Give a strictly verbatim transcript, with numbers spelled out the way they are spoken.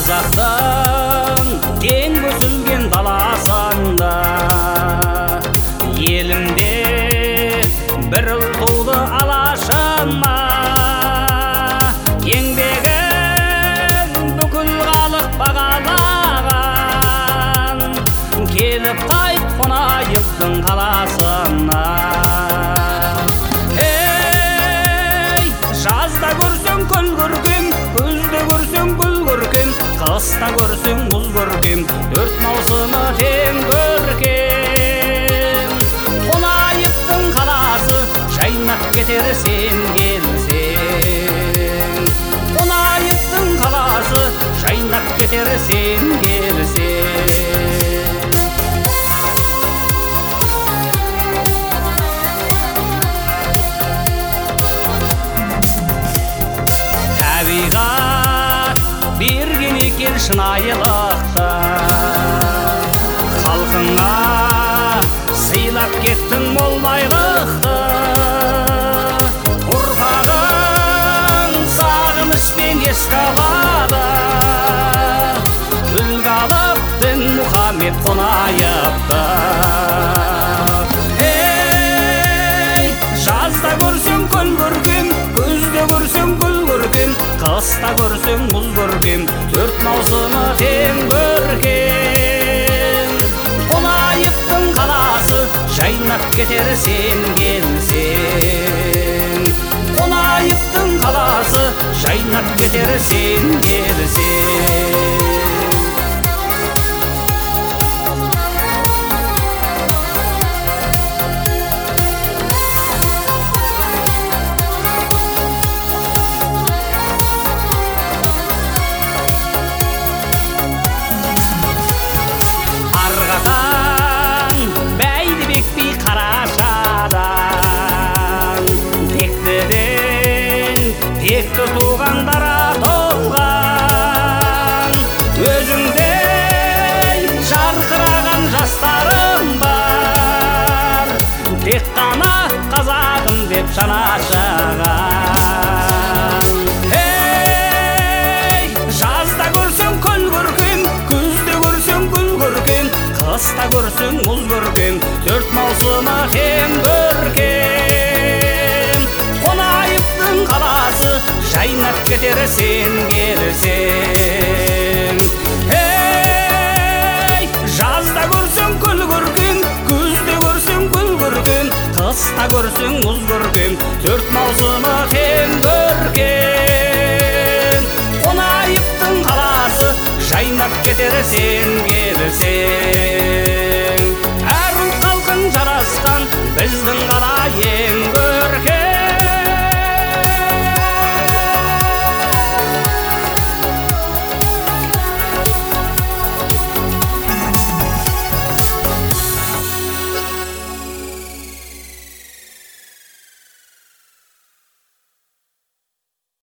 Қазақтың кең көсілген даласында елімде бір ұл туды алашыма. Еңбегін бүкіл халық бағалаған, келіп қайт қонайықтың қаласына. Ей, жазда көрсең көл көркем, күзде көрсең гүл көркем, қыста көрсең мұз көркем, төрт маусымы тең көркем. Қонайықтың қаласы жайнап кетер сен келсең. Қонайықтың қаласы жайнап кетер сен келсең. Табиғат берген екен шынайылықты, халқыңа сыйлап кеттің мол байлықты. Ұрпағың сағынышпен еш қалады, үлгі алып дін Мұхаммед қонайыпты. Ей, жазда көрсең көл көркем, күзде көрсең гүл көркем, қыста көрсең мұз көркем, төрт маусымы тең көркем. Қонайықтың қаласы жайнап кетер сен келсең. Қонайықтың қаласы жайнап кетер сен келсең. Текті туғандара толған, өзіңдей жарқыраған жастарым бар. Тек қана қазағым деп жанашыған. Ей, жазда көрсең көл көркем, күзде көрсең гүл көркем, қыста көрсең мұз көркем, төрт маусымы тең көркем. Қонайықтың қаласы жайнап кетер сен келсең. Ей, жазда көрсең көл көркем, күзде көрсең гүл көркем, қыста көрсең мұз көркем, төрт маусымы тең көркем. Қонайықтың қаласы жайнап кетер сен келсең.